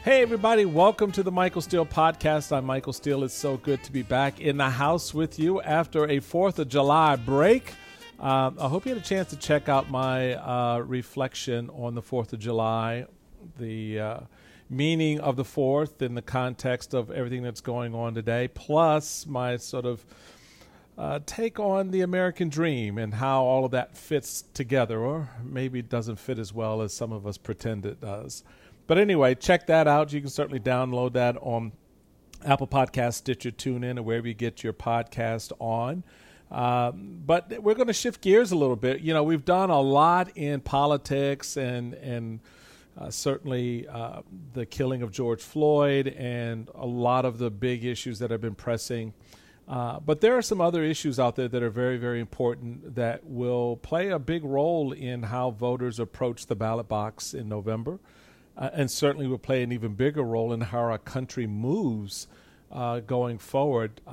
Hey, everybody. Welcome to the Michael Steele Podcast. I'm Michael Steele. It's so good to be back in the house with you after a 4th of July break. I hope you had a chance to check out my reflection on the 4th of July, the meaning of the 4th in the context of everything that's going on today, plus my sort of take on the American dream and how all of that fits together, or maybe it doesn't fit as well as some of us pretend it does. But anyway, check that out. You can certainly download that on Apple Podcasts, Stitcher, TuneIn, or wherever you get your podcast on. But we're going to shift gears a little bit. You know, we've done a lot in politics and certainly the killing of George Floyd and a lot of the big issues that have been pressing. But there are some other issues out there that are very, very important that will play a big role in how voters approach the ballot box in November. And certainly will play an even bigger role in how our country moves going forward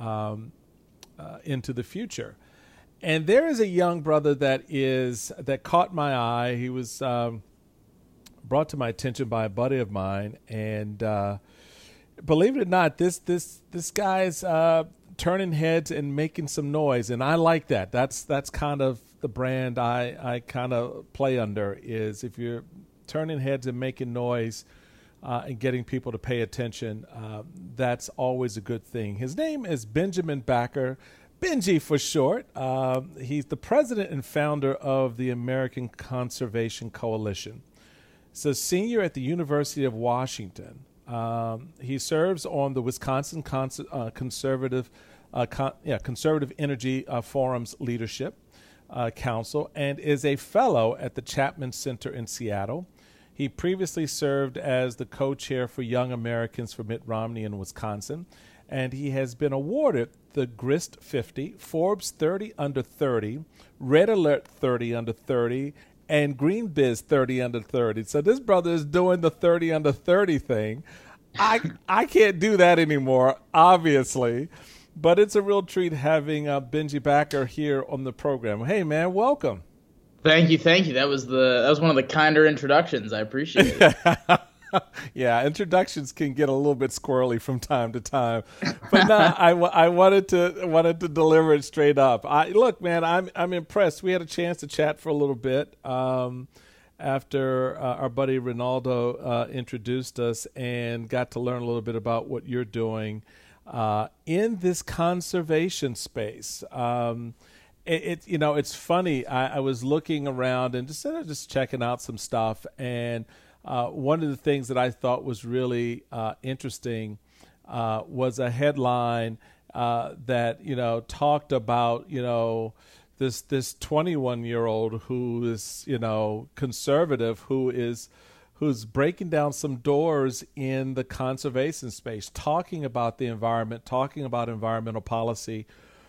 into the future. And there is a young brother that caught my eye. He was brought to my attention by a buddy of mine, and believe it or not, this guy's turning heads and making some noise, and I like that. That's kind of the brand I kind of play under. Is if you're turning heads and making noise and getting people to pay attention, that's always a good thing. His name is Benjamin Backer, Benji for short. He's the president and founder of the American Conservation Coalition. He's a senior at the University of Washington. He serves on the Wisconsin Conservative Energy Forum's Leadership Council and is a fellow at the Chapman Center in Seattle. He previously served as the co-chair for Young Americans for Mitt Romney in Wisconsin, and he has been awarded the Grist 50, Forbes 30 Under 30, Red Alert 30 Under 30, and Green Biz 30 Under 30. So this brother is doing the 30 Under 30 thing. I can't do that anymore, obviously, but it's a real treat having Benji Backer here on the program. Hey, man, welcome. Thank you. That was one of the kinder introductions. I appreciate it. Yeah, introductions can get a little bit squirrely from time to time, but no, I wanted to deliver it straight up. Look, man, I'm impressed. We had a chance to chat for a little bit after our buddy Ronaldo introduced us, and got to learn a little bit about what you're doing in this conservation space. It's funny. I was looking around and just checking out some stuff, and one of the things that I thought was really interesting was a headline that talked about this 21-year-old who is conservative who's breaking down some doors in the conservation space, talking about the environment, talking about environmental policy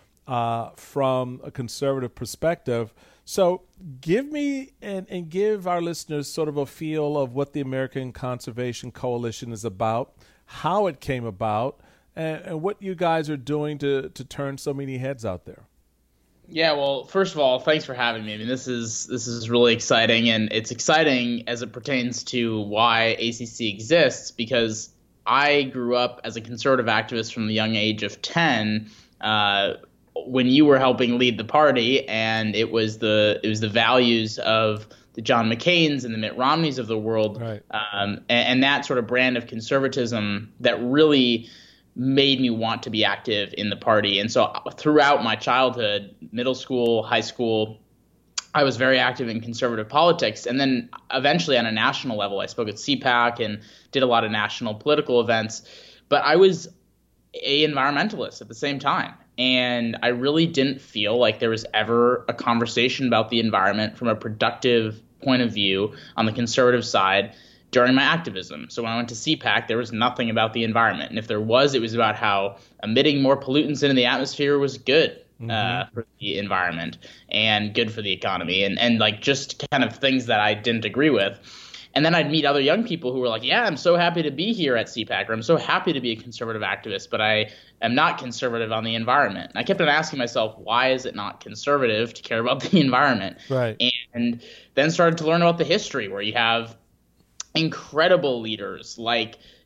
from a conservative perspective. So give me and give our listeners sort of a feel of what the American Conservation Coalition is about, how it came about, and what you guys are doing to turn so many heads out there. Yeah, well, first of all, thanks for having me. I mean, this is really exciting, and it's exciting as it pertains to why ACC exists, because I grew up as a conservative activist from the young age of 10, when you were helping lead the party, and it was the values of the John McCains and the Mitt Romneys of the world, right. And that sort of brand of conservatism that really made me want to be active in the party. And so throughout my childhood, middle school, high school, I was very active in conservative politics. And then eventually on a national level, I spoke at CPAC and did a lot of national political events. But I was an environmentalist at the same time. And I really didn't feel like there was ever a conversation about the environment from a productive point of view on the conservative side during my activism. So when I went to CPAC, there was nothing about the environment. And if there was, it was about how emitting more pollutants into the atmosphere was good for the environment and good for the economy, and like just kind of things that I didn't agree with. And then I'd meet other young people who were like, yeah, I'm so happy to be here at CPAC, or I'm so happy to be a conservative activist, but I am not conservative on the environment. And I kept on asking myself, why is it not conservative to care about the environment? Right. And then started to learn about the history, where you have incredible leaders like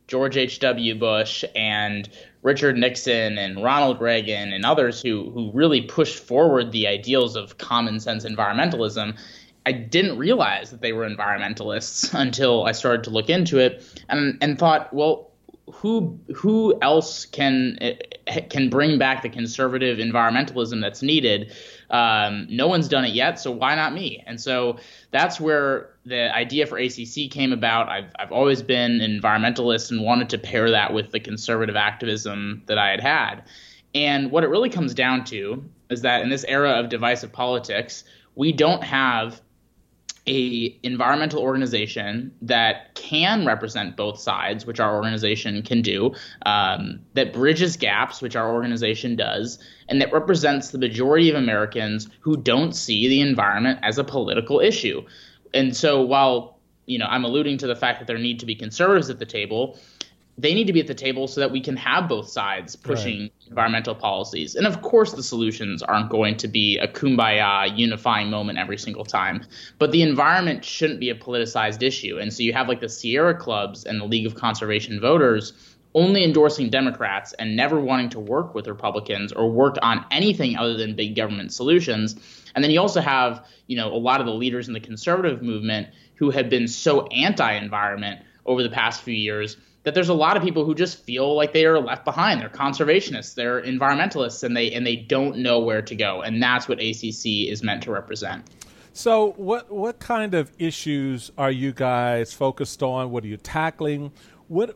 George H.W. Bush and Richard Nixon and Ronald Reagan and others who really pushed forward the ideals of common sense environmentalism, I didn't realize that they were environmentalists until I started to look into it and thought, well, who else can bring back the conservative environmentalism that's needed? No one's done it yet, so why not me? And so that's where the idea for ACC came about. I've always been an environmentalist and wanted to pair that with the conservative activism that I had. And what it really comes down to is that in this era of divisive politics, we don't have a environmental organization that can represent both sides, which our organization can do, that bridges gaps, which our organization does, and that represents the majority of Americans who don't see the environment as a political issue. And so while, I'm alluding to the fact that there need to be conservatives at the table, they need to be at the table so that we can have both sides pushing environmental policies. And of course, the solutions aren't going to be a kumbaya unifying moment every single time. But the environment shouldn't be a politicized issue. And so you have like the Sierra Clubs and the League of Conservation Voters only endorsing Democrats and never wanting to work with Republicans or work on anything other than big government solutions. And then you also have, a lot of the leaders in the conservative movement who have been so anti-environment over the past few years that there's a lot of people who just feel like they are left behind. They're conservationists, they're environmentalists, and they don't know where to go. And that's what ACC is meant to represent. So what kind of issues are you guys focused on? What are you tackling? What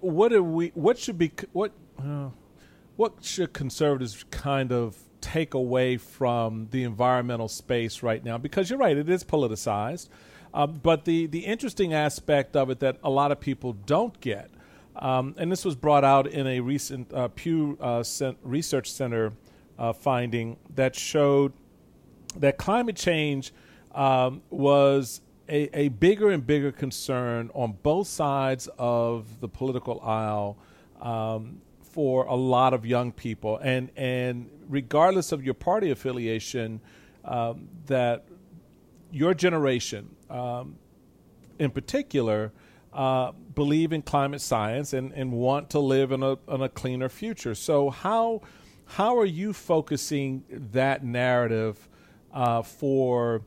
should conservatives kind of take away from the environmental space right now? Because you're right, it is politicized. But the interesting aspect of it that a lot of people don't get, and this was brought out in a recent Pew Research Center finding that showed that climate change was a bigger and bigger concern on both sides of the political aisle for a lot of young people. And regardless of your party affiliation, that your generation in particular believe in climate science and want to live in a cleaner future. So how are you focusing that narrative for,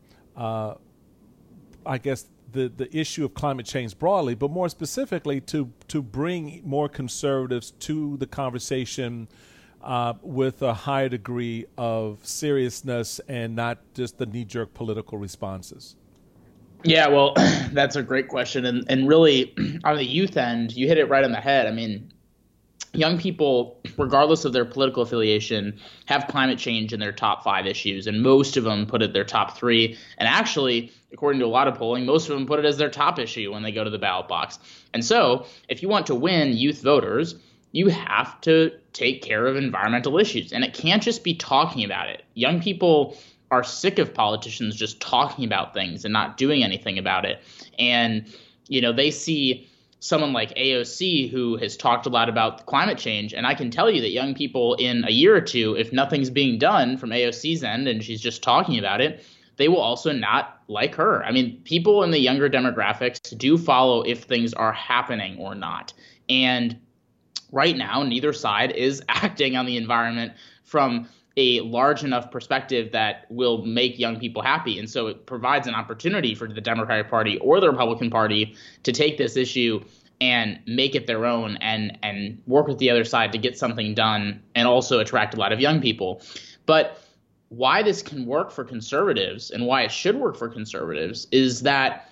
I guess, the issue of climate change broadly, but more specifically to bring more conservatives to the conversation with a higher degree of seriousness and not just the knee-jerk political responses? Yeah, well, that's a great question. And really, on the youth end, you hit it right on the head. I mean, young people, regardless of their political affiliation, have climate change in their top 5 issues, and most of them put it their top 3. And actually, according to a lot of polling, most of them put it as their top issue when they go to the ballot box. And so if you want to win youth voters, you have to take care of environmental issues. And it can't just be talking about it. Young people are sick of politicians just talking about things and not doing anything about it. And, they see someone like AOC who has talked a lot about climate change. And I can tell you that young people in a year or two, if nothing's being done from AOC's end and she's just talking about it, they will also not like her. I mean, people in the younger demographics do follow if things are happening or not. And right now, neither side is acting on the environment from a large enough perspective that will make young people happy. And so it provides an opportunity for the Democratic Party or the Republican Party to take this issue and make it their own and work with the other side to get something done and also attract a lot of young people. But why this can work for conservatives and why it should work for conservatives is that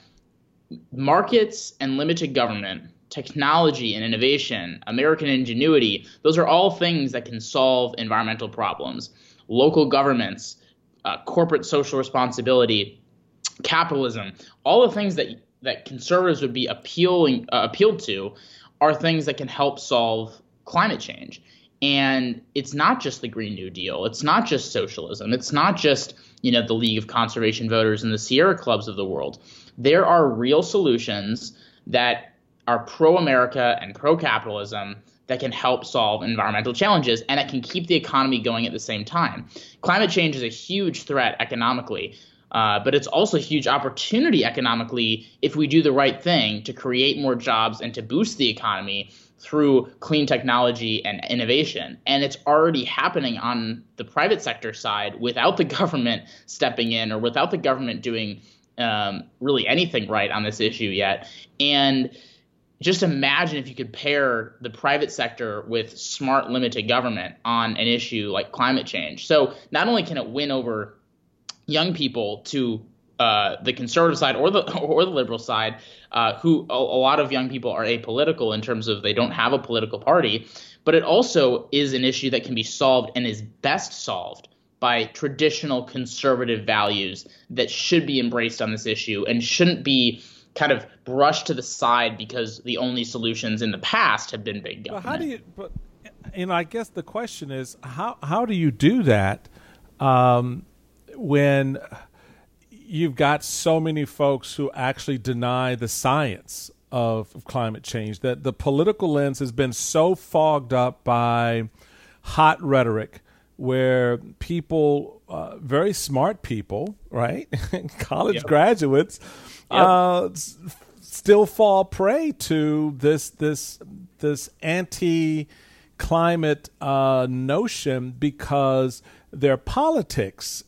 markets and limited government, technology and innovation, American ingenuity, those are all things that can solve environmental problems. Local governments, corporate social responsibility, capitalism, all the things that conservatives would be appealed to are things that can help solve climate change. And it's not just the Green New Deal. It's not just socialism. It's not just, the League of Conservation Voters and the Sierra Clubs of the world. There are real solutions that are pro-America and pro-capitalism that can help solve environmental challenges, and it can keep the economy going at the same time. Climate change is a huge threat economically. But it's also a huge opportunity economically if we do the right thing to create more jobs and to boost the economy through clean technology and innovation. And it's already happening on the private sector side without the government stepping in or without the government doing really anything right on this issue yet. And just imagine if you could pair the private sector with smart, limited government on an issue like climate change. So not only can it win over young people to the conservative side or the liberal side, who a lot of young people are apolitical in terms of they don't have a political party, but it also is an issue that can be solved and is best solved by traditional conservative values that should be embraced on this issue and shouldn't be kind of brushed to the side because the only solutions in the past have been big government. How do you? But I guess the question is how do you do that when you've got so many folks who actually deny the science of climate change, that the political lens has been so fogged up by hot rhetoric where people, very smart people, right, college graduates, still fall prey to this anti-climate notion because their politics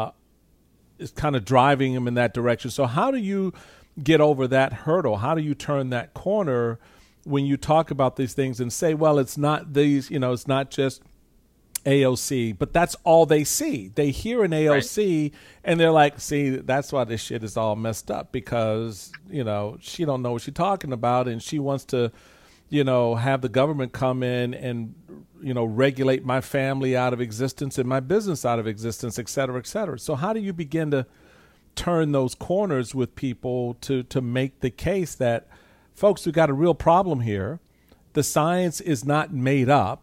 is kind of driving them in that direction. So how do you get over that hurdle? How do you turn that corner when you talk about these things and say, well, it's not these, it's not just AOC, but that's all they see. They hear an AOC and they're like, see, that's why this shit is all messed up because, she don't know what she's talking about and she wants to, have the government come in and, regulate my family out of existence and my business out of existence, et cetera, et cetera. So how do you begin to turn those corners with people to make the case that, folks, we've got a real problem here. The science is not made up.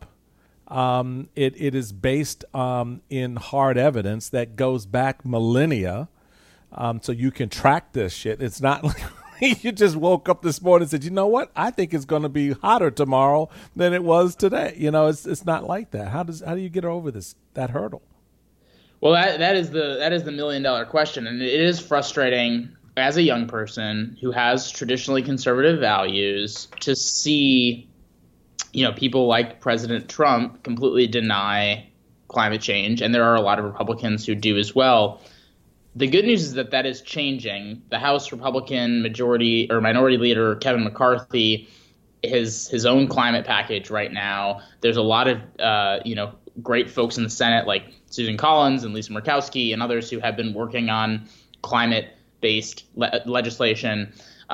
It is based in hard evidence that goes back millennia, so you can track this shit. It's not like you just woke up this morning and said, you know what? I think it's going to be hotter tomorrow than it was today. It's not like that. How do you get over that hurdle? Well, that is the $1 million question, and it is frustrating as a young person who has traditionally conservative values to see people like President Trump completely deny climate change, and there are a lot of Republicans who do as well. The good news is that is changing. The House Republican minority leader Kevin McCarthy has his own climate package right now. There's a lot of great folks in the Senate like Susan Collins and Lisa Murkowski and others who have been working on climate-based legislation.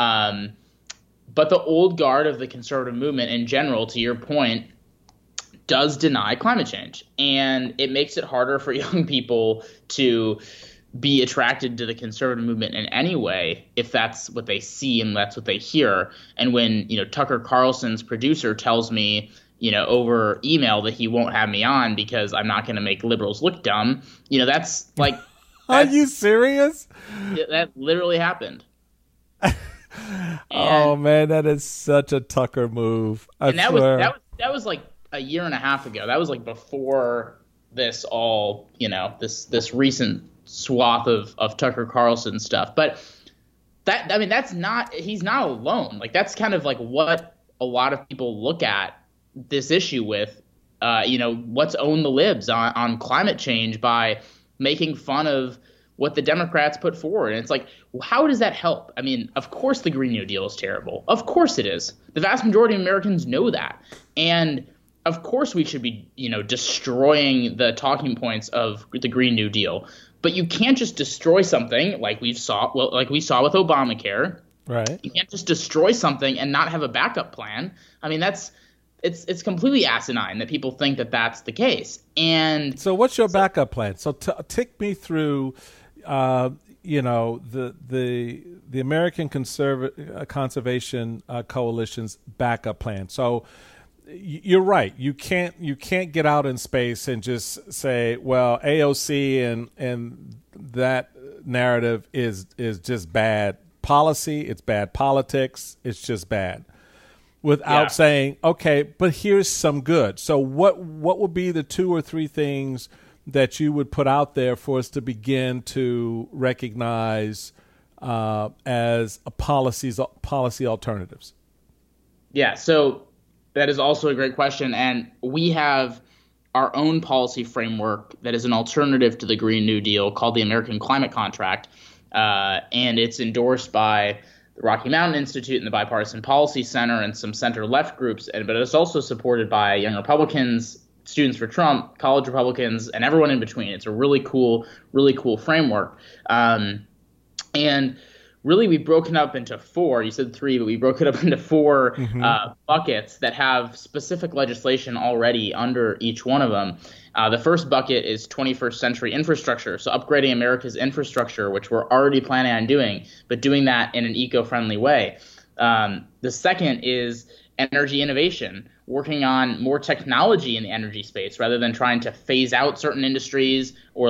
But the old guard of the conservative movement in general, to your point, does deny climate change. And it makes it harder for young people to be attracted to the conservative movement in any way if that's what they see and that's what they hear. And when, Tucker Carlson's producer tells me, over email that he won't have me on because I'm not going to make liberals look dumb, that's like... Are you serious? That literally happened. Oh man, that is such a Tucker move. That was like a year and a half ago. That was like before this all, this recent swath of Tucker Carlson stuff. But he's not alone. Like that's kind of like what a lot of people look at this issue with. Let's own the libs on climate change by making fun of what the Democrats put forward. And it's like, how does that help? I mean, of course the Green New Deal is terrible. Of course it is. The vast majority of Americans know that. And of course we should be, destroying the talking points of the Green New Deal. But you can't just destroy something like we saw with Obamacare. Right. You can't just destroy something and not have a backup plan. I mean, it's completely asinine that people think that that's the case. And so what's your backup plan? So take me through, the American Conservation Coalition's backup plan. So you're right. You can't get out in space and just say, well, AOC and that narrative is just bad policy. It's bad politics. It's just bad. Without saying, okay, but here's some good. So what would be the 2 or 3 things that you would put out there for us to begin to recognize as policy alternatives? Yeah, so that is also a great question. And we have our own policy framework that is an alternative to the Green New Deal called the American Climate Contract. And it's endorsed by the Rocky Mountain Institute and the Bipartisan Policy Center and some center-left groups. But it's also supported by Young Republicans, Students for Trump, college Republicans, and everyone in between. It's a really cool framework. And really, we've broken up into four. You said three, but we broke it up into four buckets that have specific legislation already under each one of them. The first bucket is 21st century infrastructure, so upgrading America's infrastructure, which we're already planning on doing, but doing that in an eco-friendly way. The second is energy innovation, working on more technology in the energy space rather than trying to phase out certain industries or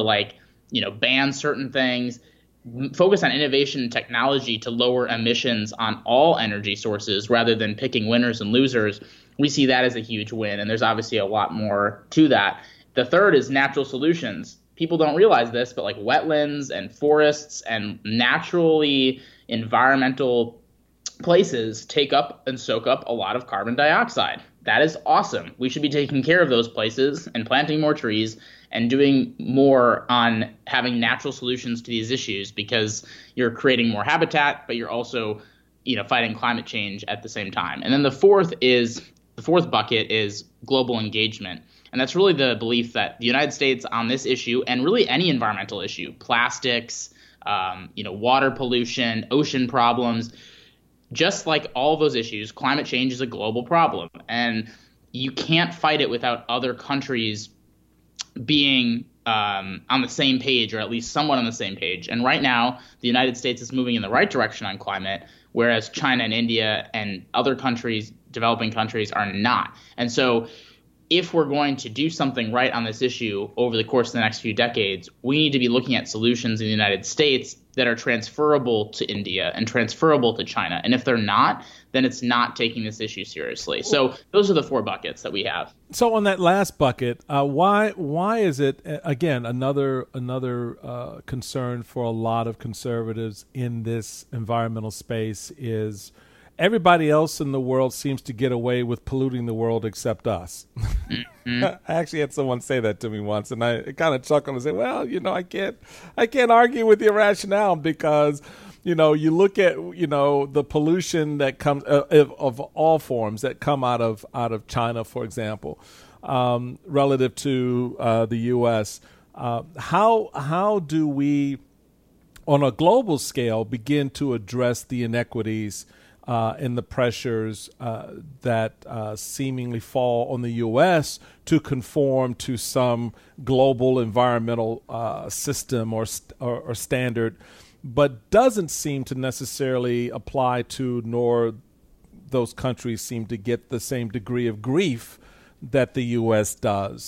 ban certain things. Focus on innovation and technology to lower emissions on all energy sources rather than picking winners and losers. We see that as a huge win, and there's obviously a lot more to that. The third is natural solutions. People don't realize this, but like wetlands and forests and naturally environmental places take up and soak up a lot of carbon dioxide. That is awesome. We should be taking care of those places and planting more trees and doing more on having natural solutions to these issues, because you're creating more habitat, but you're also, fighting climate change at the same time. And then the fourth bucket is global engagement. And that's really the belief that the United States on this issue, and really any environmental issue, plastics, water pollution, ocean problems, just like all those issues, climate change is a global problem. And you can't fight it without other countries being on the same page, or at least somewhat on the same page. And right now, the United States is moving in the right direction on climate, whereas China and India and other countries, developing countries, are not. And so if we're going to do something right on this issue over the course of the next few decades, we need to be looking at solutions in the United States that are transferable to India and transferable to China. And if they're not, then it's not taking this issue seriously. So those are the four buckets that we have. So on that last bucket, why is it, again, another concern for a lot of conservatives in this environmental space is everybody else in the world seems to get away with polluting the world except us. Mm-hmm. I actually had someone say that to me once, and I kind of chuckled and said, well, I can't argue with your rationale, because, you look at, the pollution that comes of all forms that come out of China, for example, relative to the U.S. How do we, on a global scale, begin to address the inequities and the pressures that seemingly fall on the U.S. to conform to some global environmental system or standard, but doesn't seem to necessarily apply to, nor those countries seem to get the same degree of grief that the U.S. does.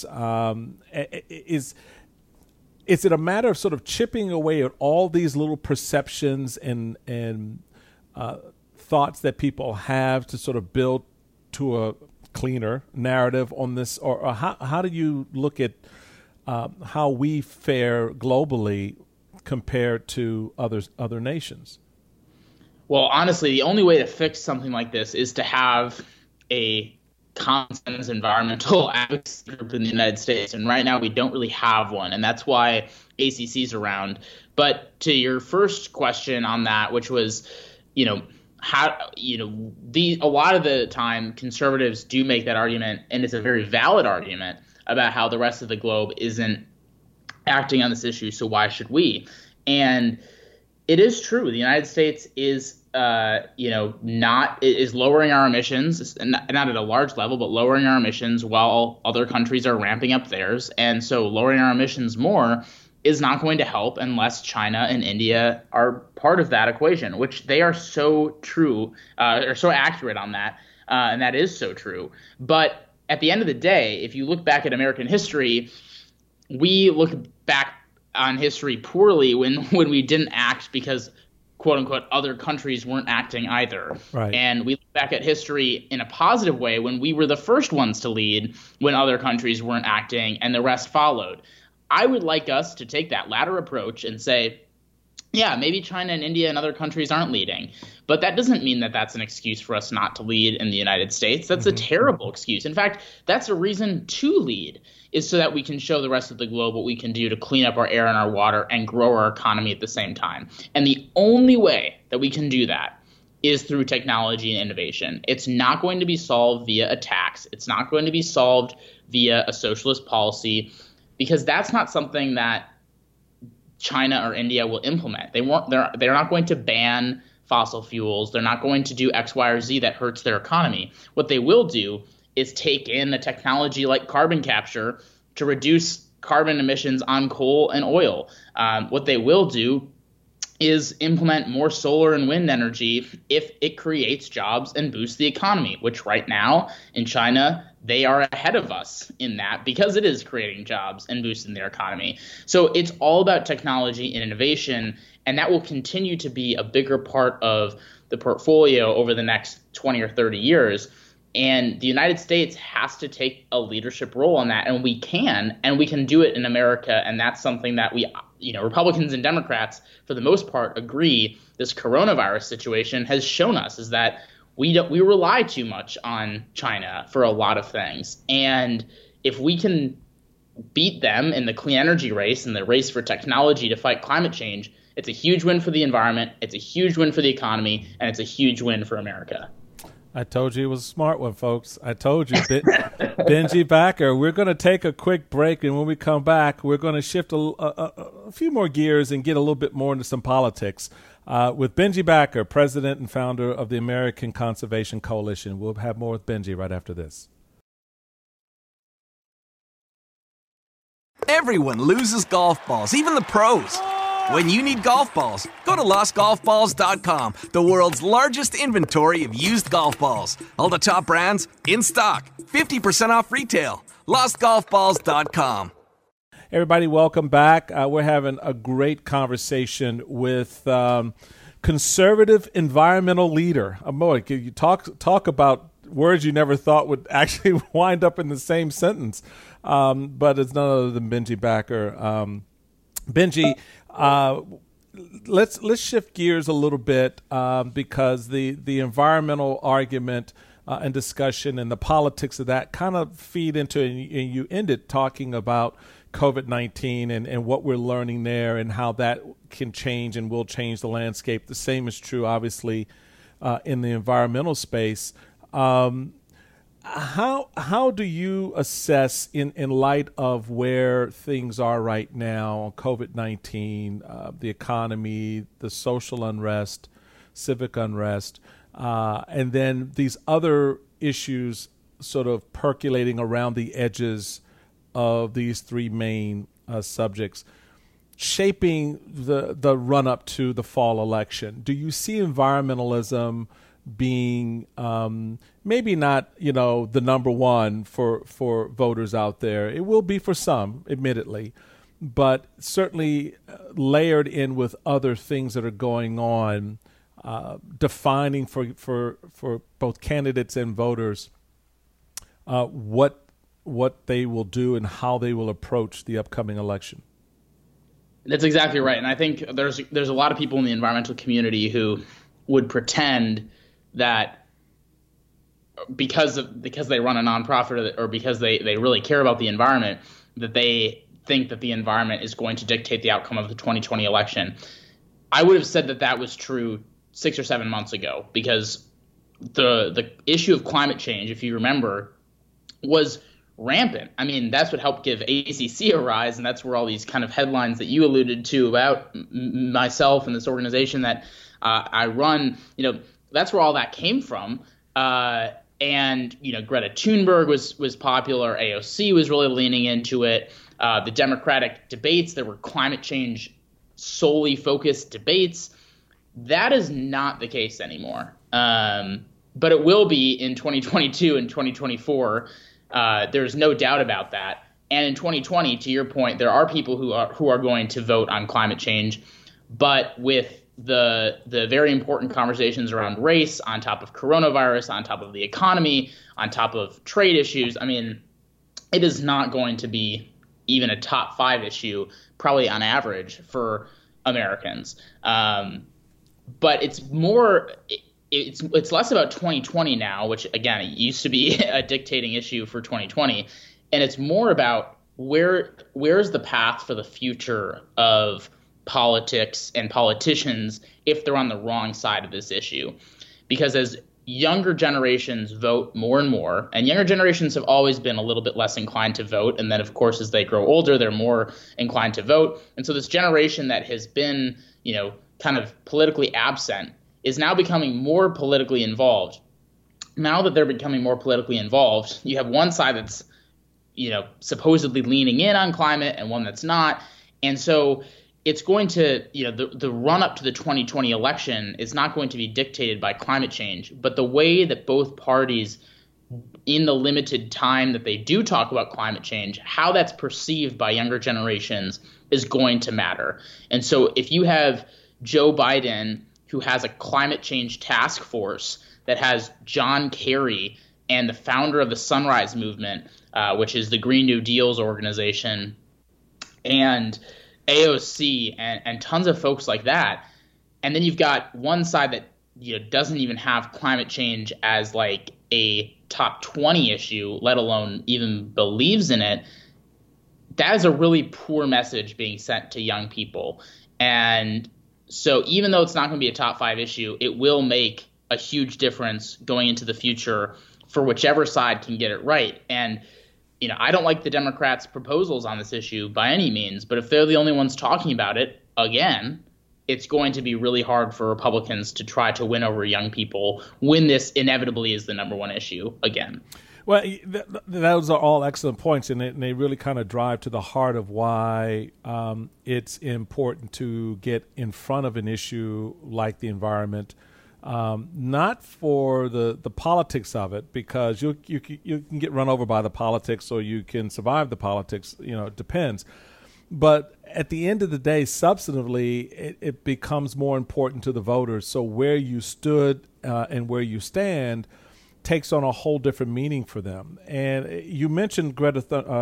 Is it a matter of sort of chipping away at all these little perceptions and thoughts that people have to sort of build to a cleaner narrative on this, or how do you look at how we fare globally compared to other nations? Well, honestly, the only way to fix something like this is to have a common sense environmental advocacy group in the United States, and right now we don't really have one, and that's why ACC's around. But to your first question on that, which was, a lot of the time conservatives do make that argument, and it's a very valid argument about how the rest of the globe isn't acting on this issue, so why should we? And it is true. The United States is, is lowering our emissions, not at a large level, but lowering our emissions while other countries are ramping up theirs. And so lowering our emissions more is not going to help unless China and India are part of that equation, which they are so true, or so accurate on that, and that is so true. But at the end of the day, if you look back at American history, we look back on history poorly when we didn't act because, quote unquote, other countries weren't acting either. Right. And we look back at history in a positive way when we were the first ones to lead when other countries weren't acting and the rest followed. I would like us to take that latter approach and say, yeah, maybe China and India and other countries aren't leading, but that doesn't mean that that's an excuse for us not to lead in the United States. That's a terrible excuse. In fact, that's a reason to lead, is so that we can show the rest of the globe what we can do to clean up our air and our water and grow our economy at the same time. And the only way that we can do that is through technology and innovation. It's not going to be solved via a tax. It's not going to be solved via a socialist policy, because that's not something that China or India will implement. They're not going to ban fossil fuels. They're not going to do X, Y, or Z that hurts their economy. What they will do is take in a technology like carbon capture to reduce carbon emissions on coal and oil. What they will do is implement more solar and wind energy if it creates jobs and boosts the economy, which right now in China, they are ahead of us in that because it is creating jobs and boosting their economy. So it's all about technology and innovation, and that will continue to be a bigger part of the portfolio over the next 20 or 30 years. And the United States has to take a leadership role on that, and we can do it in America. And that's something that we, Republicans and Democrats, for the most part, agree this coronavirus situation has shown us, is that we rely too much on China for a lot of things. And if we can beat them in the clean energy race and the race for technology to fight climate change, it's a huge win for the environment, it's a huge win for the economy, and it's a huge win for America. I told you it was a smart one, folks. I told you. Benji Backer. We're going to take a quick break, and when we come back, we're going to shift a few more gears and get a little bit more into some politics. With Benji Backer, president and founder of the American Conservation Coalition. We'll have more with Benji right after this. Everyone loses golf balls, even the pros. When you need golf balls, go to lostgolfballs.com, the world's largest inventory of used golf balls. All the top brands, in stock, 50% off retail. lostgolfballs.com. Everybody, welcome back. We're having a great conversation with conservative environmental leader. Boy, you talk about words you never thought would actually wind up in the same sentence. But it's none other than Benji Backer. Benji, let's shift gears a little bit because the environmental argument and discussion and the politics of that kind of feed into, and you ended talking about COVID-19 and what we're learning there and how that can change and will change the landscape. The same is true, obviously, in the environmental space. How do you assess, in light of where things are right now on COVID-19, the economy, the social unrest, civic unrest, and then these other issues sort of percolating around the edges of these three main subjects, shaping the run-up to the fall election? Do you see environmentalism being maybe not, the number one for voters out there? It will be for some, admittedly, but certainly layered in with other things that are going on, defining for both candidates and voters what they will do and how they will approach the upcoming election. That's exactly right. And I think there's a lot of people in the environmental community who would pretend that because they run a nonprofit or because they really care about the environment, that they think that the environment is going to dictate the outcome of the 2020 election. I would have said that was true 6 or 7 months ago, because the issue of climate change, if you remember, was rampant. I mean, that's what helped give ACC a rise, and that's where all these kind of headlines that you alluded to about myself and this organization that I run, that's where all that came from. And Greta Thunberg was popular. AOC was really leaning into it. The Democratic debates, there were climate change solely focused debates. That is not the case anymore. But it will be in 2022 and 2024. There's no doubt about that. And in 2020, to your point, there are people who are going to vote on climate change, but with the very important conversations around race, on top of coronavirus, on top of the economy, on top of trade issues. I mean, it is not going to be even a top 5 issue, probably on average for Americans. But it's more, it's less about 2020 now, which again, it used to be a dictating issue for 2020. And it's more about where's the path for the future of politics and politicians if they're on the wrong side of this issue. Because as younger generations vote more and more, and younger generations have always been a little bit less inclined to vote. And then, of course, as they grow older, they're more inclined to vote. And so this generation that has been, kind of politically absent is now becoming more politically involved. Now that they're becoming more politically involved, you have one side that's, supposedly leaning in on climate and one that's not. And so it's going to, the run up to the 2020 election is not going to be dictated by climate change, but the way that both parties, in the limited time that they do talk about climate change, how that's perceived by younger generations is going to matter. And so if you have Joe Biden, who has a climate change task force that has John Kerry and the founder of the Sunrise Movement, which is the Green New Deal's organization, and AOC and tons of folks like that. And then you've got one side that doesn't even have climate change as like a top 20 issue, let alone even believes in it. That is a really poor message being sent to young people. And so even though it's not going to be a top 5 issue, it will make a huge difference going into the future for whichever side can get it right. And I don't like the Democrats' proposals on this issue by any means, but if they're the only ones talking about it, again, it's going to be really hard for Republicans to try to win over young people when this inevitably is the number one issue again. Well, those are all excellent points, and they really kind of drive to the heart of why it's important to get in front of an issue like the environment. Not for the politics of it, because you can get run over by the politics, or you can survive the politics. It depends. But at the end of the day, substantively, it becomes more important to the voters. So where you stood and where you stand takes on a whole different meaning for them. And you mentioned Greta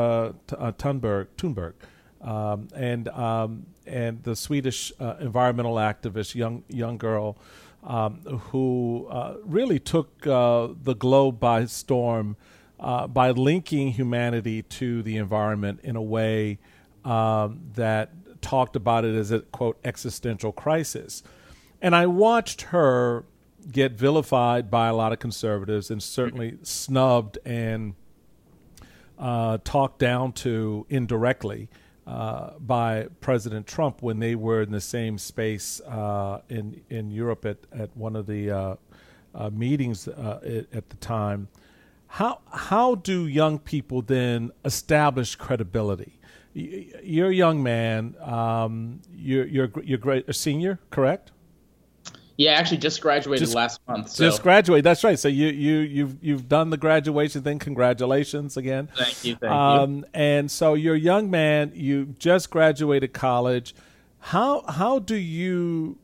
Thunberg, and the Swedish environmental activist, young girl. Who really took the globe by storm by linking humanity to the environment in a way that talked about it as a, quote, existential crisis. And I watched her get vilified by a lot of conservatives and certainly snubbed and talked down to indirectly by President Trump when they were in the same space in Europe at one of the meetings at the time. How do young people then establish credibility? You're a young man. You're a senior, correct? Yeah, actually just graduated last month. So. Just graduated. That's right. So you've done the graduation thing. Congratulations again. Thank you. And so you're a young man. You just graduated college. How do you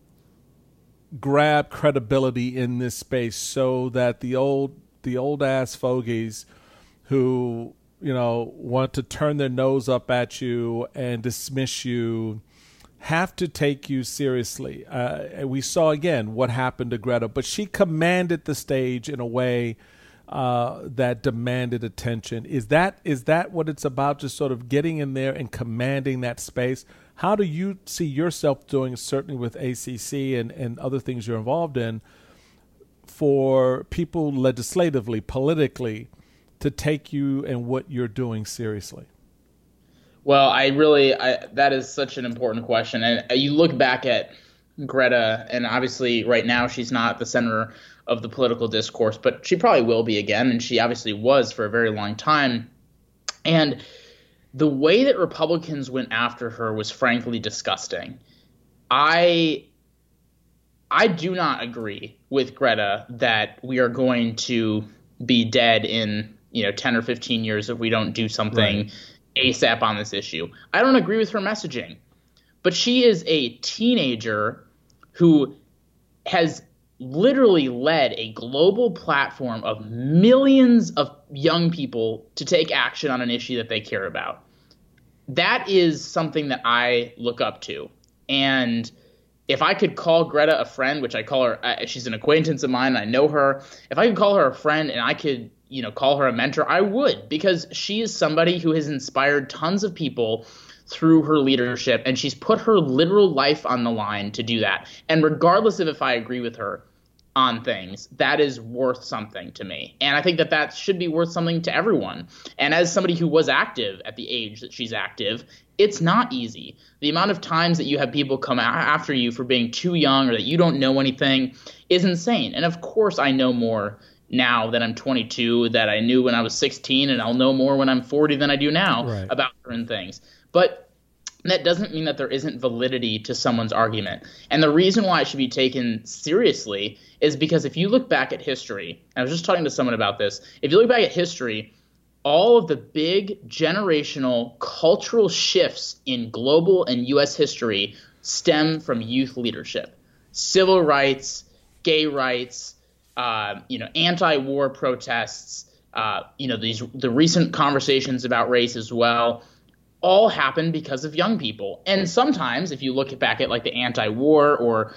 grab credibility in this space so that the old ass fogies who want to turn their nose up at you and dismiss you have to take you seriously? We saw again what happened to Greta, but she commanded the stage in a way that demanded attention. Is that what it's about? Just sort of getting in there and commanding that space? How do you see yourself doing, certainly with ACC and other things you're involved in, for people legislatively, politically, to take you and what you're doing seriously? Well, that is such an important question. And you look back at Greta, and obviously right now she's not at the center of the political discourse, but she probably will be again. And she obviously was for a very long time. And the way that Republicans went after her was frankly disgusting. I do not agree with Greta that we are going to be dead in 10 or 15 years if we don't do something ASAP on this issue. I don't agree with her messaging, but she is a teenager who has literally led a global platform of millions of young people to take action on an issue that they care about. that is something that I look up to. And if I could call Greta a friend, which I call her, she's an acquaintance of mine, and I know her. If I could call her a friend and I could, call her a mentor, I would, because she is somebody who has inspired tons of people through her leadership, and she's put her literal life on the line to do that. And regardless of if I agree with her on things, that is worth something to me. And I think that that should be worth something to everyone. And as somebody who was active at the age that she's active, it's not easy. The amount of times that you have people come after you for being too young or that you don't know anything is insane. And of course I know more now that I'm 22 that I knew when I was 16, and I'll know more when I'm 40 than I do now about certain things. But that doesn't mean that there isn't validity to someone's argument. And the reason why it should be taken seriously is because if you look back at history, I was just talking to someone about this, if you look back at history, all of the big generational cultural shifts in global and U.S. history stem from youth leadership. Civil rights, gay rights, anti-war protests, the recent conversations about race as well, all happen because of young people. And sometimes if you look back at like the anti-war or,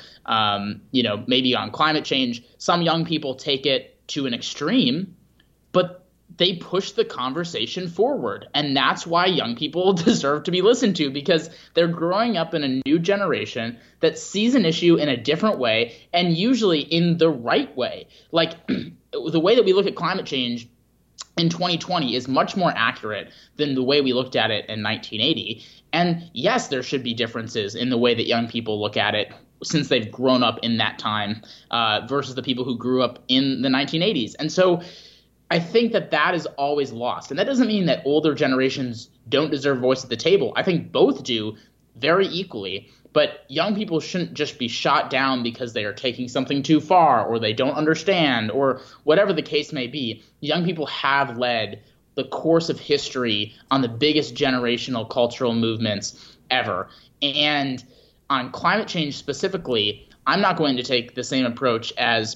maybe on climate change, some young people take it to an extreme, but they push the conversation forward. And that's why young people deserve to be listened to, because they're growing up in a new generation that sees an issue in a different way, and usually in the right way. Like the way that we look at climate change in 2020 is much more accurate than the way we looked at it in 1980. And yes, there should be differences in the way that young people look at it since they've grown up in that time versus the people who grew up in the 1980s. And so I think that that is always lost. And that doesn't mean that older generations don't deserve voice at the table. I think both do very equally. But young people shouldn't just be shot down because they are taking something too far or they don't understand or whatever the case may be. Young people have led the course of history on the biggest generational cultural movements ever. And on climate change specifically, I'm not going to take the same approach as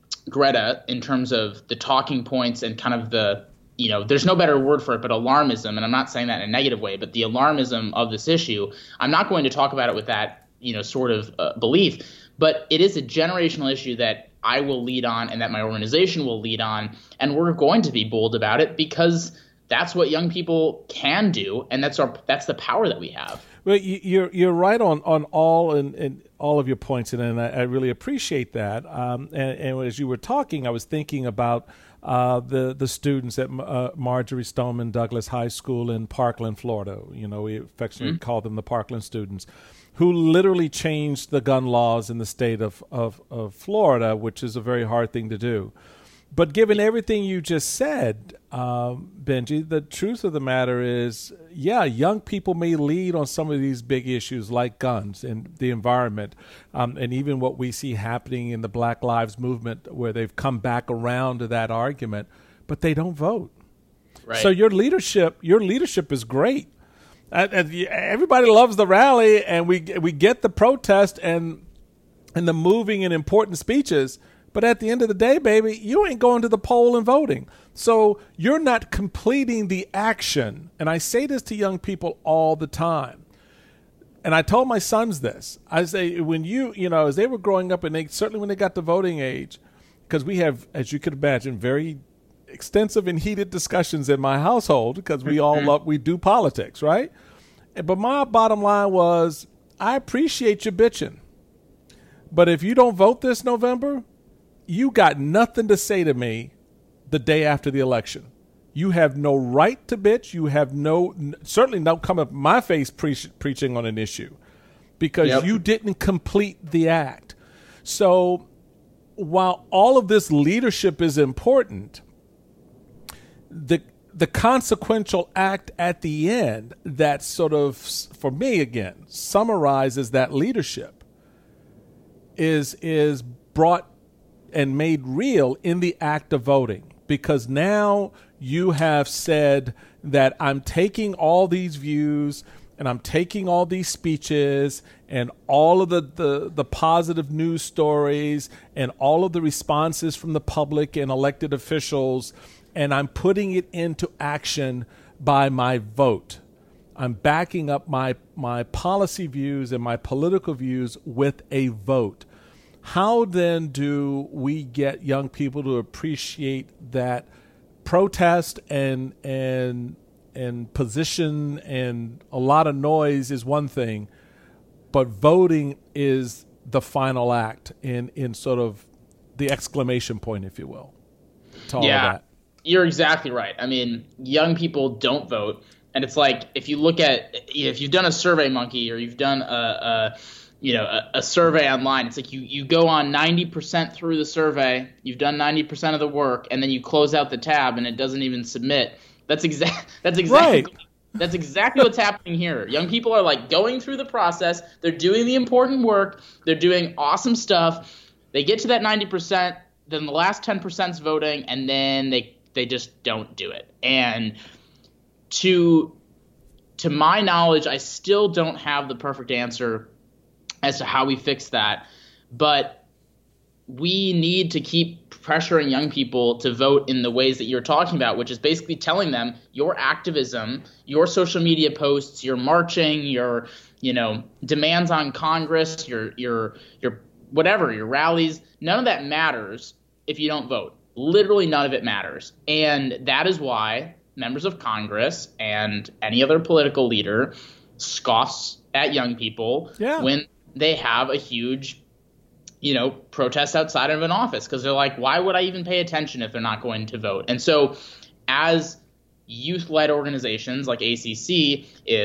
Greta in terms of the talking points and kind of the, there's no better word for it, but alarmism. And I'm not saying that in a negative way, but the alarmism of this issue, I'm not going to talk about it with that, sort of belief. But it is a generational issue that I will lead on and that my organization will lead on. And we're going to be bold about it because that's what young people can do. And that's the power that we have. Well, you're right on all and all of your points, and I really appreciate that. And as you were talking, I was thinking about the students at Marjory Stoneman Douglas High School in Parkland, Florida. We affectionately call them the Parkland students, who literally changed the gun laws in the state of Florida, which is a very hard thing to do. But given everything you just said, Benji, the truth of the matter is, young people may lead on some of these big issues like guns and the environment, and even what we see happening in the Black Lives Movement, where they've come back around to that argument, but they don't vote. Right. So your leadership is great. Everybody loves the rally, and we get the protest and the moving and important speeches. But at the end of the day, baby, you ain't going to the poll and voting. So you're not completing the action. And I say this to young people all the time. And I told my sons this. I say, when as they were growing up, and certainly when they got to voting age, because we have, as you could imagine, very extensive and heated discussions in my household, because we do politics, right? But my bottom line was, I appreciate you bitching. But if you don't vote this November, you got nothing to say to me the day after the election. You have no right to bitch. You have certainly don't come up my face preaching on an issue, because you didn't complete the act. So while all of this leadership is important, the consequential act at the end that sort of, for me again, summarizes that leadership is brought and made real in the act of voting, because now you have said that I'm taking all these views and I'm taking all these speeches and all of the positive news stories and all of the responses from the public and elected officials, and I'm putting it into action by my vote. I'm backing up my policy views and my political views with a vote. How then do we get young people to appreciate that protest and position and a lot of noise is one thing, but voting is the final act in sort of the exclamation point, if you will, to all of that? You're exactly right. I mean, young people don't vote. And it's like, if you've done a Survey Monkey or you've done a survey online, it's like you go on 90% through the survey, you've done 90% of the work, and then you close out the tab and it doesn't even submit. That's exactly right. That's exactly what's happening here. Young people are like going through the process. They're doing the important work. They're doing awesome stuff. They get to that 90%, then the last 10% is voting, and then they just don't do it. And to my knowledge, I still don't have the perfect answer as to how we fix that. But we need to keep pressuring young people to vote in the ways that you're talking about, which is basically telling them your activism, your social media posts, your marching, your demands on Congress, your whatever, your rallies, none of that matters if you don't vote. Literally none of it matters. And that is why members of Congress and any other political leader scoffs at young people when they have a huge, protest outside of an office, because they're like, why would I even pay attention if they're not going to vote? And so as youth-led organizations like ACC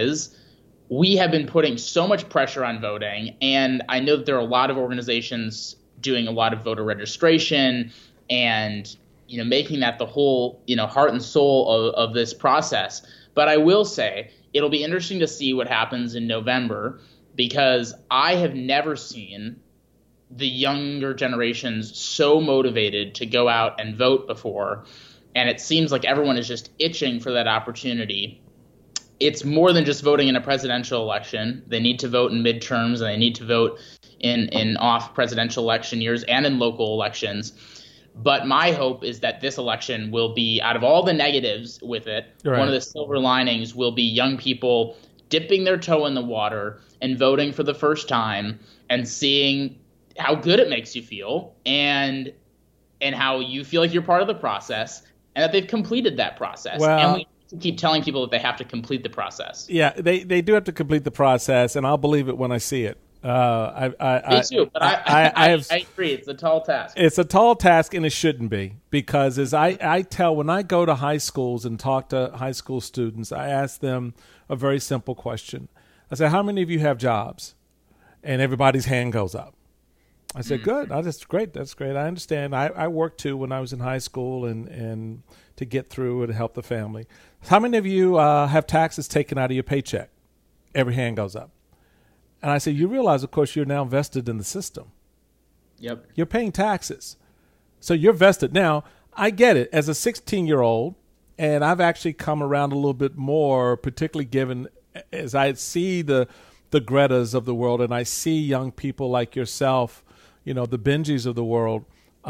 we have been putting so much pressure on voting. And I know that there are a lot of organizations doing a lot of voter registration and making that the whole, heart and soul of this process. But I will say it'll be interesting to see what happens in November, because I have never seen the younger generations so motivated to go out and vote before. And it seems like everyone is just itching for that opportunity. It's more than just voting in a presidential election. They need to vote in midterms, and they need to vote in off presidential election years and in local elections. But my hope is that this election will be, out of all the negatives with it, right, one of the silver linings will be young people dipping their toe in the water and voting for the first time and seeing how good it makes you feel and how you feel like you're part of the process and that they've completed that process. Well, and we need to keep telling people that they have to complete the process. Yeah, they do have to complete the process, and I'll believe it when I see it. Me too, but I agree. It's a tall task. It's a tall task, and it shouldn't be, because as I tell, when I go to high schools and talk to high school students, I ask them a very simple question. I say, how many of you have jobs? And everybody's hand goes up. I said, good. That's great. That's great. I understand. I worked too when I was in high school and to get through and help the family. How many of you have taxes taken out of your paycheck? Every hand goes up. And I said, you realize, of course, you're now vested in the system. Yep. You're paying taxes. So you're vested. Now, I get it. As a 16-year-old, and I've actually come around a little bit more, particularly given as I see the Gretas of the world, and I see young people like yourself, the Benjis of the world,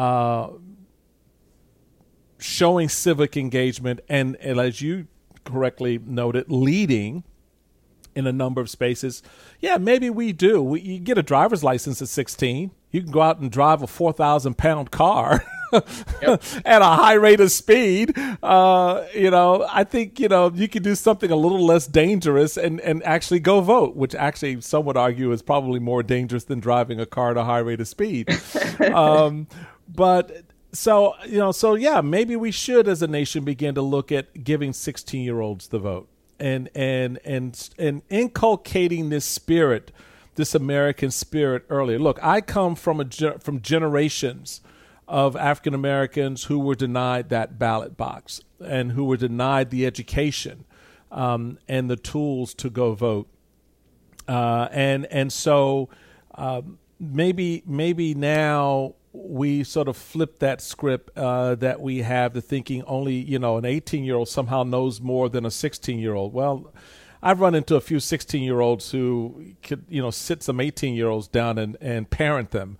showing civic engagement and as you correctly noted, leading in a number of spaces. Yeah, maybe we do. You get a driver's license at 16. You can go out and drive a 4,000-pound car at a high rate of speed. I think, you could do something a little less dangerous and actually go vote, which actually some would argue is probably more dangerous than driving a car at a high rate of speed. Maybe we should as a nation begin to look at giving 16-year-olds the vote. And inculcating this spirit, this American spirit earlier. Look, I come from generations of African Americans who were denied that ballot box and who were denied the education and the tools to go vote. So maybe now we sort of flip that script that we have, the thinking only, an 18-year-old somehow knows more than a 16-year-old. Well, I've run into a few 16-year-olds who could, sit some 18-year-olds down and parent them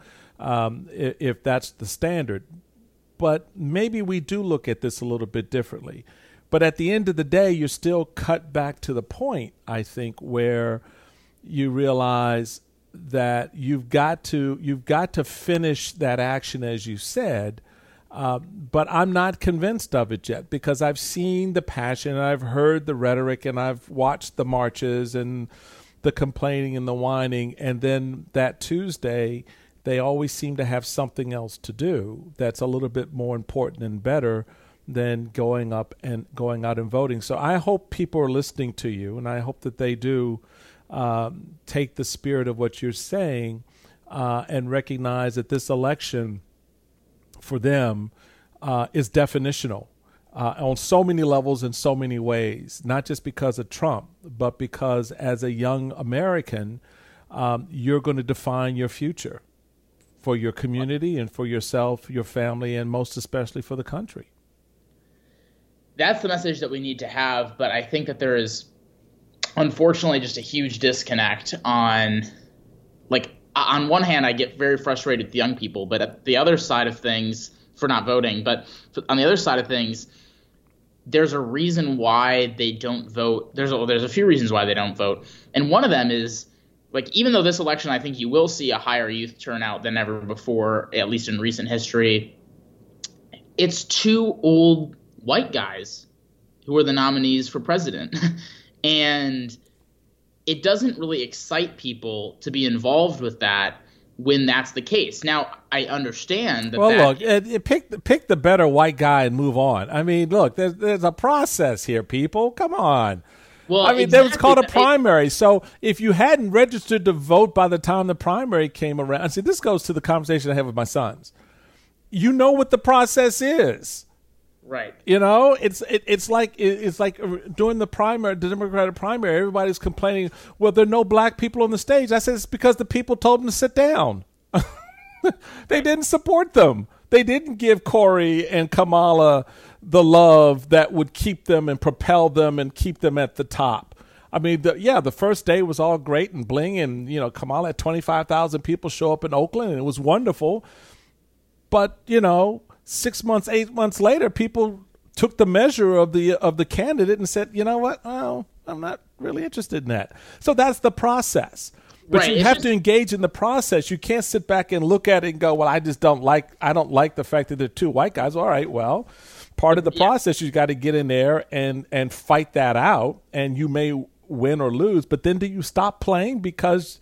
if that's the standard. But maybe we do look at this a little bit differently. But at the end of the day, you're still cut back to the point, I think, where you realize that you've got to finish that action, as you said. But I'm not convinced of it yet, because I've seen the passion, and I've heard the rhetoric, and I've watched the marches and the complaining and the whining. And then that Tuesday, they always seem to have something else to do that's a little bit more important and better than going out and voting. So I hope people are listening to you, and I hope that they do take the spirit of what you're saying and recognize that this election for them is definitional on so many levels, in so many ways, not just because of Trump, but because as a young American, you're going to define your future for your community and for yourself, your family, and most especially for the country. That's the message that we need to have, but I think that there is, unfortunately, just a huge disconnect on one hand, I get very frustrated with young people, but at the other side of things, for not voting, but on the other side of things, there's a reason why they don't vote. There's a few reasons why they don't vote. And one of them is, even though this election, I think you will see a higher youth turnout than ever before, at least in recent history, it's two old white guys who are the nominees for president. And it doesn't really excite people to be involved with that when that's the case. Now, I understand that. Well, look, pick the better white guy and move on. I mean, look, there's a process here, people. Come on. Well, I mean, that was called a primary. So if you hadn't registered to vote by the time the primary came around, see, this goes to the conversation I have with my sons. You know what the process is. Right. You know, it's like during the primary, the Democratic primary, everybody's complaining, well, there are no black people on the stage. I said, it's because the people told them to sit down. They didn't support them. They didn't give Cory and Kamala the love that would keep them and propel them and keep them at the top. I mean, the first day was all great and bling, and, Kamala had 25,000 people show up in Oakland, and it was wonderful. But, 6 months, 8 months later, people took the measure of the candidate and said, you know what? Oh, I'm not really interested in that. So that's the process. But right. You have to engage in the process. You can't sit back and look at it and go, well, I don't like the fact that there are two white guys. All right, well, part of the process, you got to get in there and fight that out, and you may win or lose. But then do you stop playing because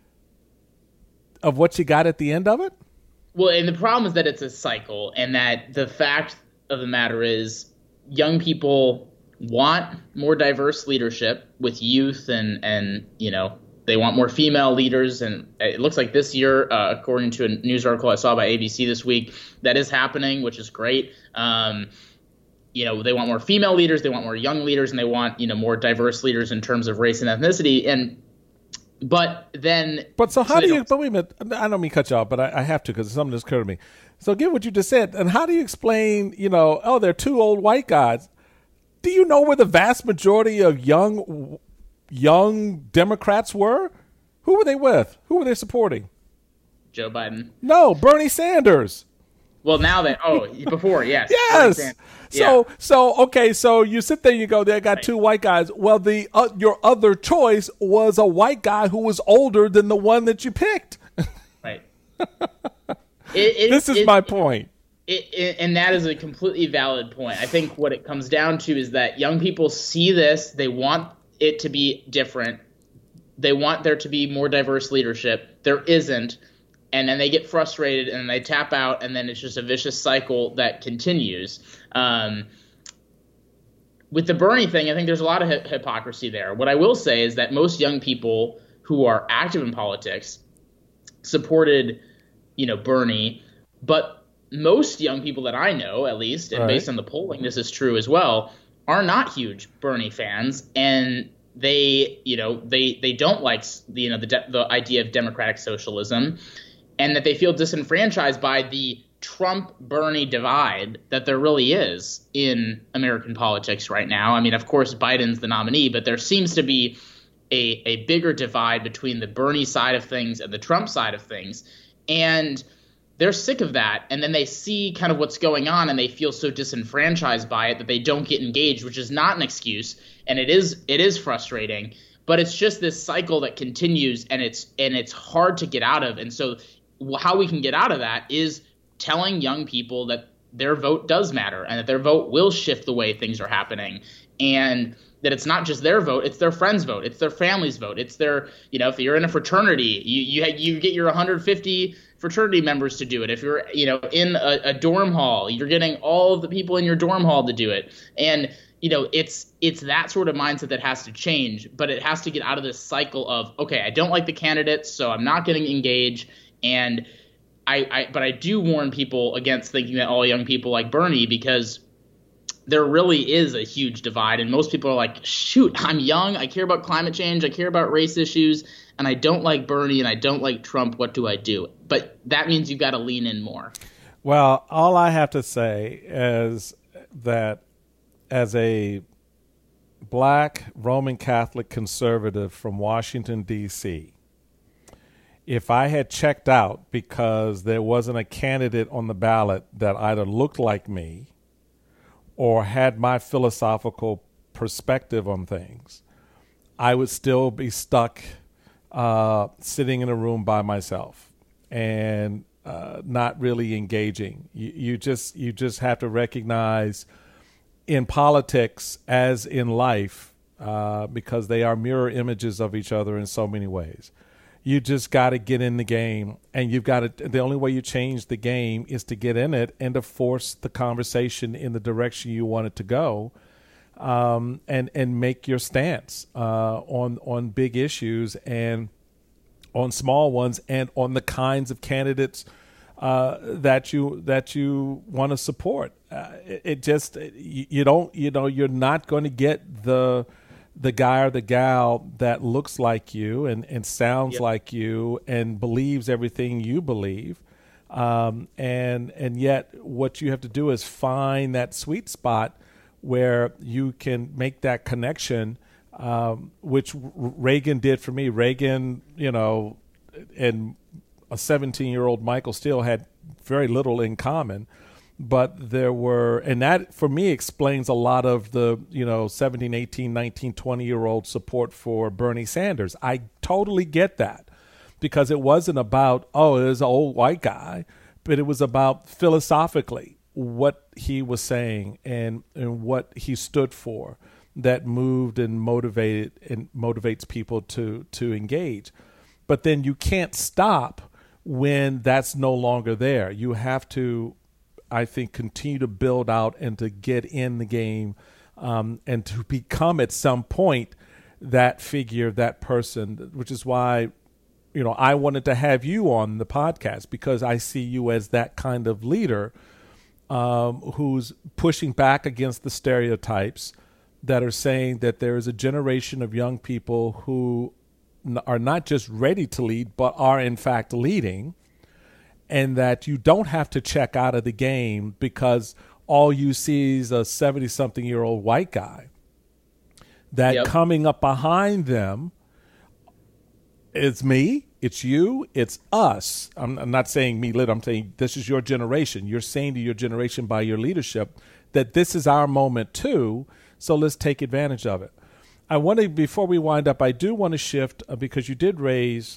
of what you got at the end of it? Well, and the problem is that it's a cycle, and that the fact of the matter is young people want more diverse leadership with youth and they want more female leaders. And it looks like this year, according to a news article I saw by ABC this week, that is happening, which is great. They want more female leaders, they want more young leaders, and they want, more diverse leaders in terms of race and ethnicity. But wait a minute, I don't mean cut you off, but I have to, because something just occurred to me. So given what you just said, and how do you explain, they're two old white guys? Do you know where the vast majority of young Democrats were? Who were they with? Who were they supporting? Joe Biden. No, Bernie Sanders. Well, now before, yes. Yes. So you sit there, you go, they got two white guys. Well, your other choice was a white guy who was older than the one that you picked. Right. This is my point. And that is a completely valid point. I think what it comes down to is that young people see this. They want it to be different. They want there to be more diverse leadership. There isn't. And then they get frustrated and they tap out, and then it's just a vicious cycle that continues. With the Bernie thing, I think there's a lot of hypocrisy there. What I will say is that most young people who are active in politics supported, Bernie, but most young people that I know, at least, and based on the polling, this is true as well, are not huge Bernie fans, and they don't like the idea of democratic socialism, and that they feel disenfranchised by the Trump-Bernie divide that there really is in American politics right now. I mean, of course, Biden's the nominee, but there seems to be a bigger divide between the Bernie side of things and the Trump side of things. And they're sick of that. And then they see kind of what's going on and they feel so disenfranchised by it that they don't get engaged, which is not an excuse. And it is frustrating, but it's just this cycle that continues, and it's hard to get out of. And so how we can get out of that is telling young people that their vote does matter and that their vote will shift the way things are happening, and that it's not just their vote, it's their friend's vote, it's their family's vote, it's their, if you're in a fraternity, you get your 150 fraternity members to do it. If you're, in a dorm hall, you're getting all of the people in your dorm hall to do it. And, it's that sort of mindset that has to change, but it has to get out of this cycle of, okay, I don't like the candidates, so I'm not getting engaged. And but I do warn people against thinking that all young people like Bernie, because there really is a huge divide. And most people are like, shoot, I'm young, I care about climate change, I care about race issues, and I don't like Bernie and I don't like Trump. What do I do? But that means you've got to lean in more. Well, all I have to say is that as a black Roman Catholic conservative from Washington, D.C., if I had checked out because there wasn't a candidate on the ballot that either looked like me or had my philosophical perspective on things, I would still be stuck sitting in a room by myself and not really engaging. You just have to recognize in politics as in life, because they are mirror images of each other in so many ways. You just got to get in the game, and you've got to. The only way you change the game is to get in it and to force the conversation in the direction you want it to go, and make your stance on big issues and on small ones and on the kinds of candidates that you want to support. You're not going to get the guy or the gal that looks like you and sounds Yep. like you and believes everything you believe. And yet what you have to do is find that sweet spot where you can make that connection, which Reagan did for me. Reagan, and a 17-year-old Michael Steele had very little in common. But there were, and that for me explains a lot of the, 17, 18, 19, 20-year-old support for Bernie Sanders. I totally get that, because it wasn't about, there's an old white guy, but it was about philosophically what he was saying and what he stood for that moved and motivated and motivates people to engage. But then you can't stop when that's no longer there. You have to, I think, continue to build out and to get in the game, and to become at some point that figure, that person, which is why, I wanted to have you on the podcast, because I see you as that kind of leader who's pushing back against the stereotypes that are saying that there is a generation of young people who are not just ready to lead, but are in fact leading. And that you don't have to check out of the game because all you see is a 70-something-year-old white guy. That Yep. coming up behind them, it's me, it's you, it's us. I'm not saying me, I'm saying this is your generation. You're saying to your generation by your leadership that this is our moment too, so let's take advantage of it. I want to, before we wind up, I do want to shift, because you did raise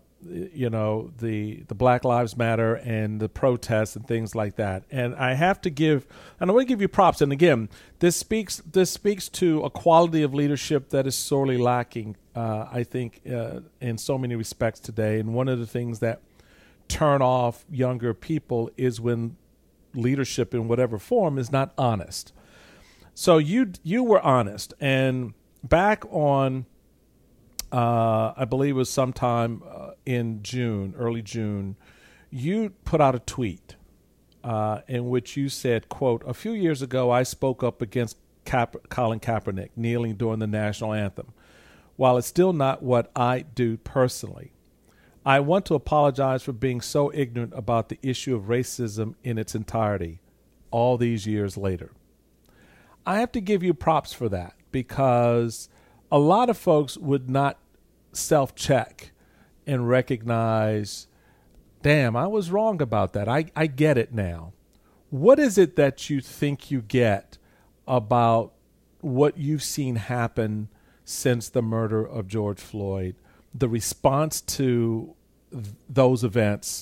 the Black Lives Matter and the protests and things like that. And I want to give you props. And again, this speaks to a quality of leadership that is sorely lacking, I think, in so many respects today. And one of the things that turn off younger people is when leadership in whatever form is not honest. So you were honest, and back on, I believe it was sometime in June, early June, you put out a tweet in which you said, quote, "A few years ago, I spoke up against Colin Kaepernick kneeling during the national anthem. While it's still not what I do personally, I want to apologize for being so ignorant about the issue of racism in its entirety all these years later." I have to give you props for that, because a lot of folks would not self-check and recognize damn, I was wrong about that. I get it now. What is it that you think you get about what you've seen happen since the murder of George Floyd, the response to those events,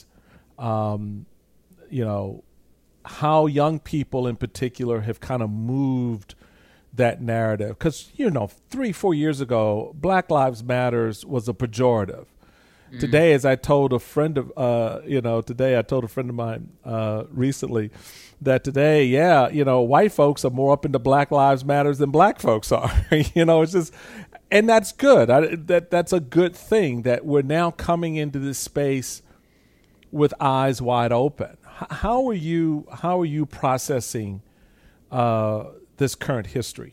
how young people in particular have kind of moved that narrative? Because, 3-4 years ago, Black Lives Matters was a pejorative. Mm. Today, as I told a friend of, mine recently that today, white folks are more up into Black Lives Matters than black folks are. It's just, and that's good. That's a good thing that we're now coming into this space with eyes wide open. How are you processing this current history?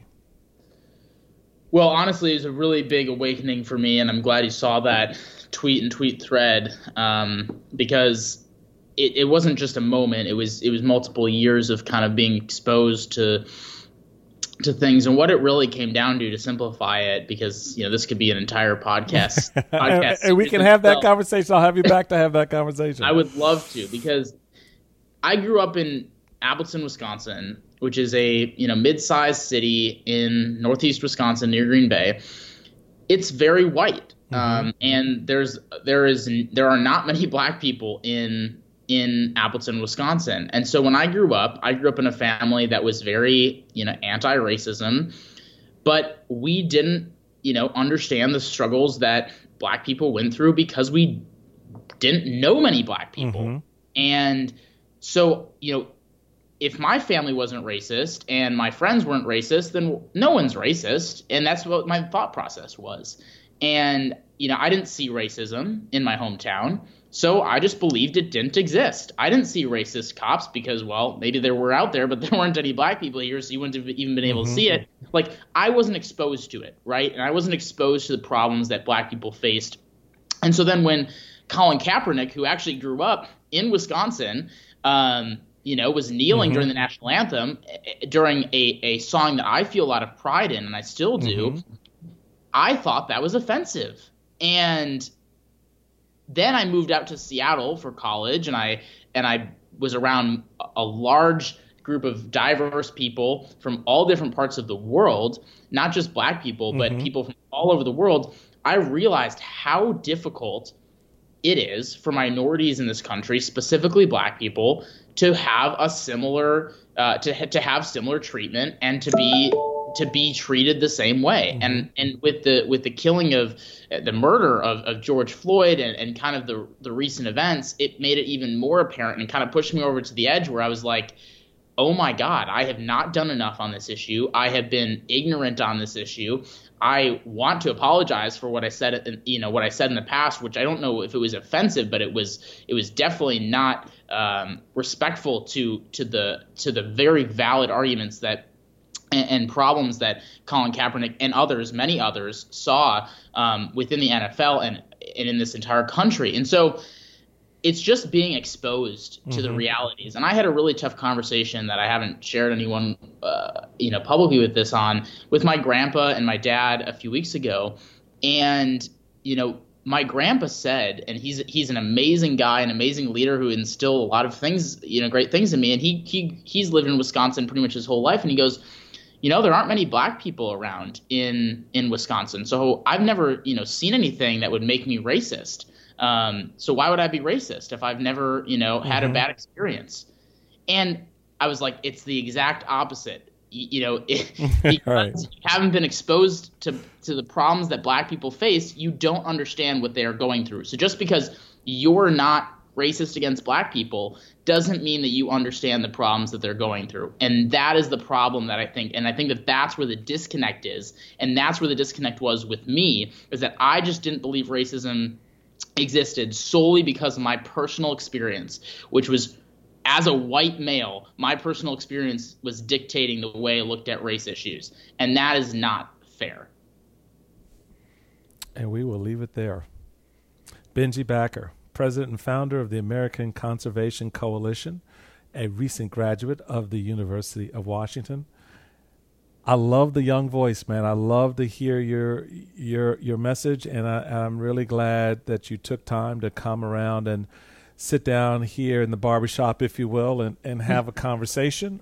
Well, honestly, it was a really big awakening for me, and I'm glad you saw that tweet thread, because it wasn't just a moment. It was multiple years of kind of being exposed to things, and what it really came down to simplify it, because this could be an entire podcast. And we can have that conversation. I'll have you back to have that conversation. I would love to, because I grew up in Appleton, Wisconsin, which is a mid-sized city in northeast Wisconsin near Green Bay. It's very white, and there are not many black people in Appleton, Wisconsin. And so when I grew up in a family that was very anti-racism, but we didn't understand the struggles that black people went through because we didn't know many black people. Mm-hmm. And so if my family wasn't racist and my friends weren't racist, then no one's racist. And that's what my thought process was. And, I didn't see racism in my hometown, so I just believed it didn't exist. I didn't see racist cops because, well, maybe there were out there, but there weren't any black people here, so you wouldn't have even been able to see it. Like, I wasn't exposed to it, right? And I wasn't exposed to the problems that black people faced. And so then when Colin Kaepernick, who actually grew up in Wisconsin, was kneeling during the national anthem, during a song that I feel a lot of pride in, and I still do, I thought that was offensive. And then I moved out to Seattle for college, and I was around a large group of diverse people from all different parts of the world, not just black people, but people from all over the world. I realized how difficult it is for minorities in this country, specifically black people, to have a similar to have similar treatment and to be treated the same way. And with the killing of the murder of George Floyd and kind of the recent events, it made it even more apparent and kind of pushed me over to the edge where I was like, oh my God, I have not done enough on this issue. I have been ignorant on this issue. I want to apologize for what I said, what I said in the past, which I don't know if it was offensive, but it was definitely not respectful to the very valid arguments that and problems that Colin Kaepernick and many others saw within the NFL and in this entire country. And so it's just being exposed to the realities. And I had a really tough conversation that I haven't shared anyone, publicly with my grandpa and my dad a few weeks ago. And, my grandpa said, and he's an amazing guy, an amazing leader who instilled a lot of things, great things in me. And he's lived in Wisconsin pretty much his whole life. And he goes, there aren't many black people around in Wisconsin. So I've never, seen anything that would make me racist. So why would I be racist if I've never, had a bad experience? And I was like, it's the exact opposite. Because right. you haven't been exposed to the problems that black people face, you don't understand what they are going through. So just because you're not racist against black people doesn't mean that you understand the problems that they're going through. And that is the problem that I think that that's where the disconnect is. And that's where the disconnect was with me, is that I just didn't believe racism existed solely because of my personal experience, which was, as a white male, my personal experience was dictating the way I looked at race issues. And that is not fair. And we will leave it there. Benji Backer, president and founder of the American Conservation Coalition, a recent graduate of the University of Washington. I love the young voice, man. I love to hear your message, and I'm really glad that you took time to come around and sit down here in the barbershop, if you will, and have a conversation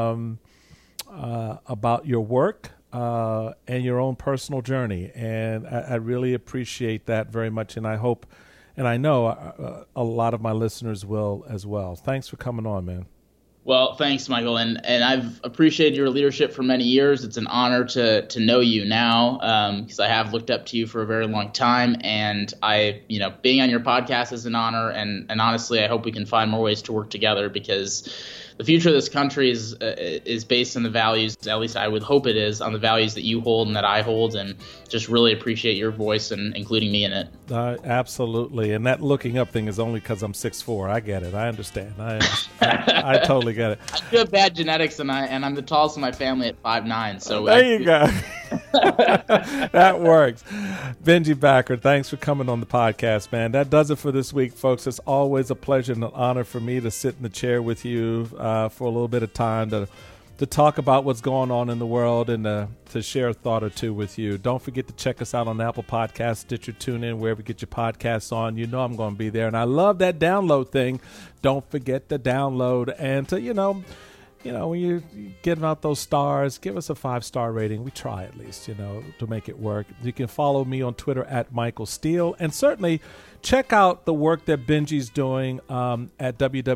about your work and your own personal journey. And I really appreciate that very much. And I hope, and I know a lot of my listeners will as well. Thanks for coming on, man. Well, thanks, Michael. And I've appreciated your leadership for many years. It's an honor to know you now, because I have looked up to you for a very long time. And being on your podcast is an honor. And honestly, I hope we can find more ways to work together, because the future of this country is based on the values, at least I would hope it is, on the values that you hold and that I hold, and just really appreciate your voice and including me in it. Absolutely. And that looking up thing is only because I'm 6'4". I get it. I understand. I totally get it. I do have bad genetics, and I'm the tallest in my family at 5'9". So there you go. That works. Benji Backer, thanks for coming on the podcast, man. That does it for this week, folks. It's always a pleasure and an honor for me to sit in the chair with you for a little bit of time to talk about what's going on in the world and to share a thought or two with you. Don't forget to check us out on Apple Podcasts, Stitcher, TuneIn, wherever you get your podcasts on. You know I'm going to be there. And I love that download thing. Don't forget to download and to, when you give out those stars, give us a 5-star rating. We try at least, to make it work. You can follow me on Twitter at Michael Steele. And certainly check out the work that Benji's doing at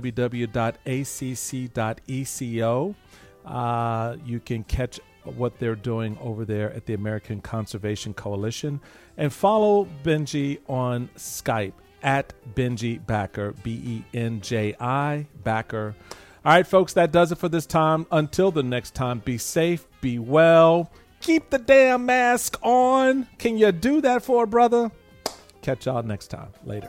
www.acc.eco. You can catch what they're doing over there at the American Conservation Coalition. And follow Benji on Skype at Benji Backer, Benji Backer. All right, folks, that does it for this time. Until the next time, be safe, be well, keep the damn mask on. Can you do that for a brother? Catch y'all next time. Later.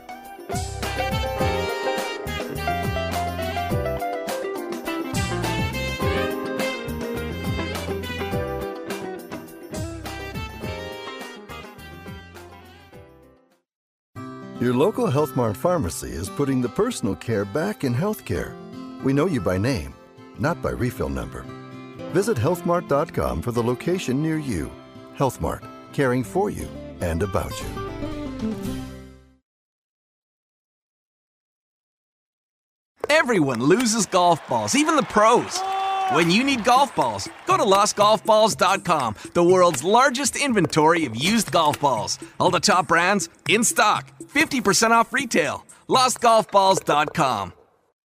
Your local Health Mart pharmacy is putting the personal care back in healthcare. We know you by name, not by refill number. Visit healthmart.com for the location near you. Health Mart, caring for you and about you. Everyone loses golf balls, even the pros. When you need golf balls, go to lostgolfballs.com, the world's largest inventory of used golf balls. All the top brands, in stock, 50% off retail. lostgolfballs.com.